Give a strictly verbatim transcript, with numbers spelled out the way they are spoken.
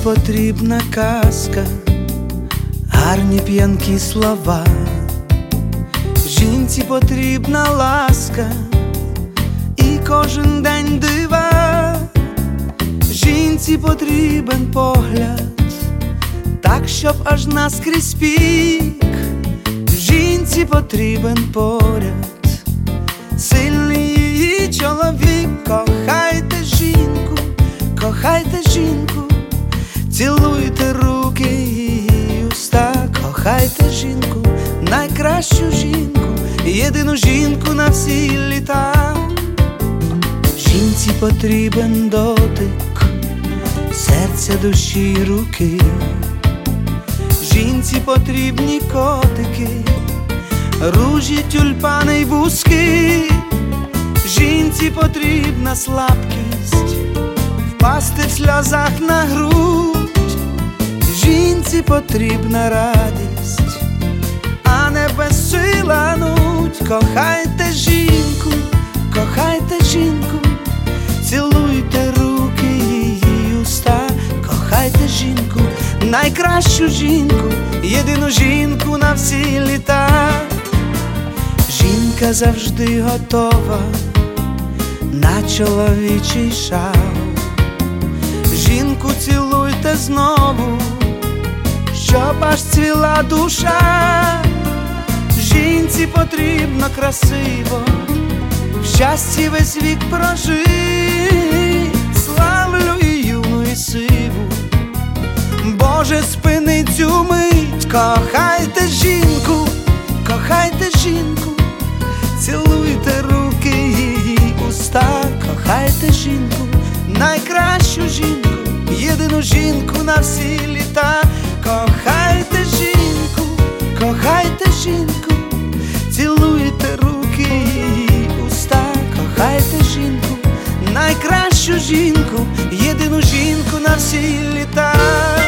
потрібна казка, гарні п'янкі слова. Жінці потрібна ласка і кожен день дива. Жінці потрібен погляд, так, щоб аж наскрізь пік. Жінці потрібен поряд, сильний її чоловік. Кохайте жінку, кохайте жінку, цілуйте руки її уста. Кохайте жінку, найкращу жінку, єдину жінку на всі літа. Жінці потрібен дотик серця, душі, руки. Жінці потрібні котики, ружі, тюльпани й бузки. Жінці потрібна слабкість, впасти в сльозах на грудь. Жінці потрібна радість, а не безсила нудь. Кохайте жінку, кохайте жінку, цілуйте руки її уста. Кохайте жінку, найкращу жінку, єдину жінку на всі літа. Жінка завжди готова на чоловічий шал. Жінку цілуйте знову, щоб аж цвіла душа. Жінці потрібно красиво в щасті весь вік прожить. Славлю і юну, і сиву, Боже, спини цю мить. Кохайте жінку, кохайте жінку, цілуйте руки її уста. Кохайте жінку, найкращу жінку, єдину жінку на всі літа. Кохайте жінку, кохайте жінку, цілуйте руки її уста. Кохайте жінку, найкращу жінку, єдину жінку на всі літа.